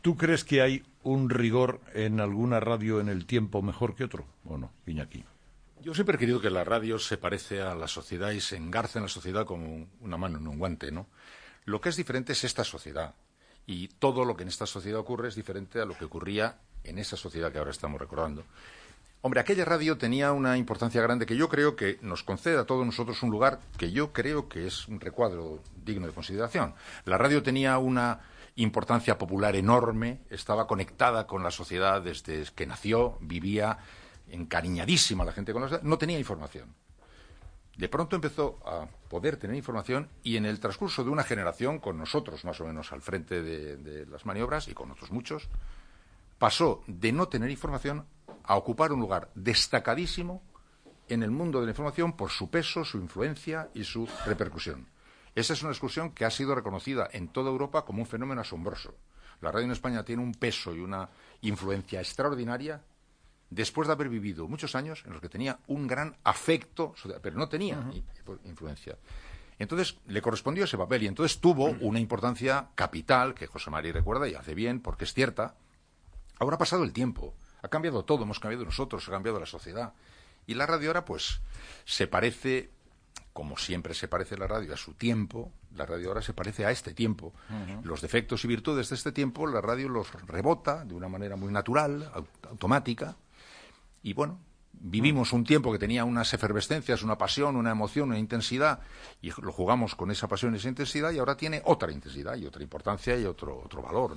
¿Tú crees que hay un rigor en alguna radio en el tiempo mejor que otro? ¿O no, Iñaki? Yo siempre he querido que la radio se parece a la sociedad y se engarza en la sociedad como una mano en un guante, ¿no? Lo que es diferente es esta sociedad. Y todo lo que en esta sociedad ocurre es diferente a lo que ocurría en esa sociedad que ahora estamos recordando. Hombre, aquella radio tenía una importancia grande que yo creo que nos concede a todos nosotros un lugar que yo creo que es un recuadro digno de consideración. La radio tenía una importancia popular enorme, estaba conectada con la sociedad desde que nació, vivía encariñadísima la gente con la sociedad, no tenía información. De pronto empezó a poder tener información y en el transcurso de una generación, con nosotros más o menos al frente de las maniobras y con otros muchos, pasó de no tener información a ocupar un lugar destacadísimo en el mundo de la información por su peso, su influencia y su repercusión. Esa es una excursión que ha sido reconocida en toda Europa como un fenómeno asombroso. La radio en España tiene un peso y una influencia extraordinaria después de haber vivido muchos años en los que tenía un gran afecto, pero no tenía influencia. Entonces le correspondió ese papel y entonces tuvo una importancia capital, que José María recuerda y hace bien, porque es cierta. Ahora ha pasado el tiempo, ha cambiado todo, hemos cambiado nosotros, ha cambiado la sociedad. Y la radio ahora, pues, se parece, como siempre se parece la radio a su tiempo, la radio ahora se parece a este tiempo. Los defectos y virtudes de este tiempo, la radio los rebota de una manera muy natural, automática. Y bueno, vivimos un tiempo que tenía unas efervescencias, una pasión, una emoción, una intensidad, y lo jugamos con esa pasión y esa intensidad, y ahora tiene otra intensidad y otra importancia y otro valor,